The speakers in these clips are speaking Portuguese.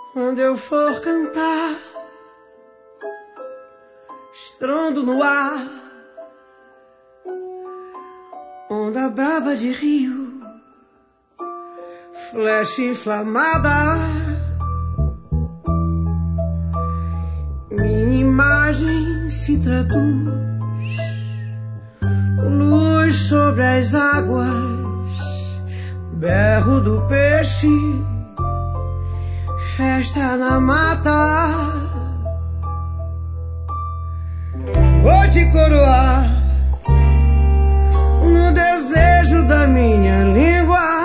Quando eu for cantar, estrondo no ar, onda brava de rio, flecha inflamada, minha imagem se traduz, luz sobre as águas, berro do peixe, festa na mata. Vou te coroar no desejo da minha língua.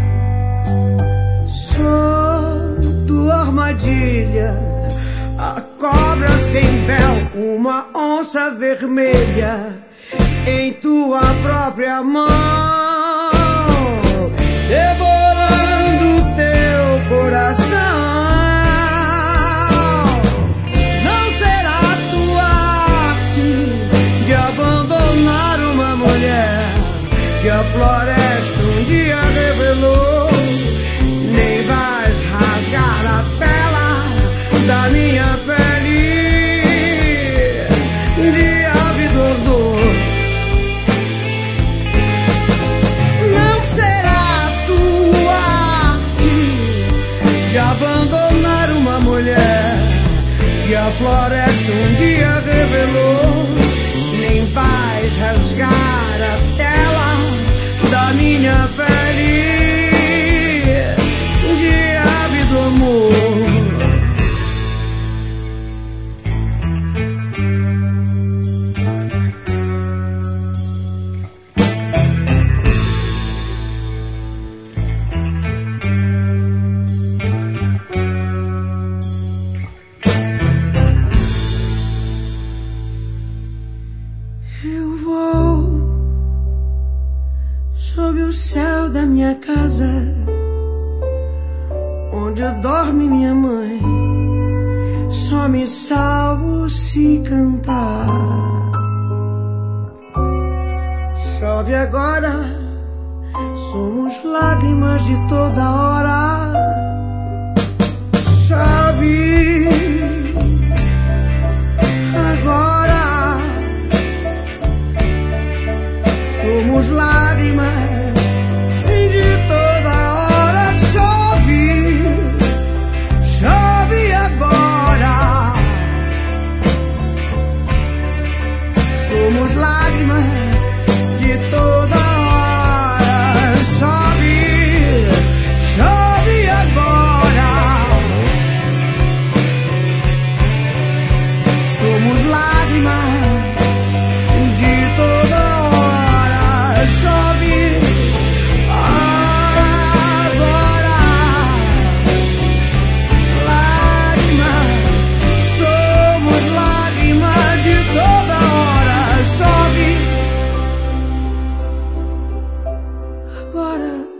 Sou tua armadilha, a cobra sem véu, uma onça vermelha em tua própria mão, devorando teu coração. Não será tua arte de abandonar uma mulher que a floresta um dia revelou. Nem vais rasgar a tela da minha pele de ávido. Não será tua arte de abandonar uma mulher que a floresta um dia revelou. Nem vais rasgar a tela da minha pele de ávido amor. Eu vou sob o céu da minha casa, onde dorme minha mãe. Só me salvo se cantar. Chove agora, somos lágrimas de toda hora. Chove agora, somos lágrimas de toda hora. Chove, chove agora, somos lágrimas de toda hora. Chove, chove agora, somos lágrimas de toda hora. Chove agora, lágrimas, somos lágrimas de toda hora. Chove agora.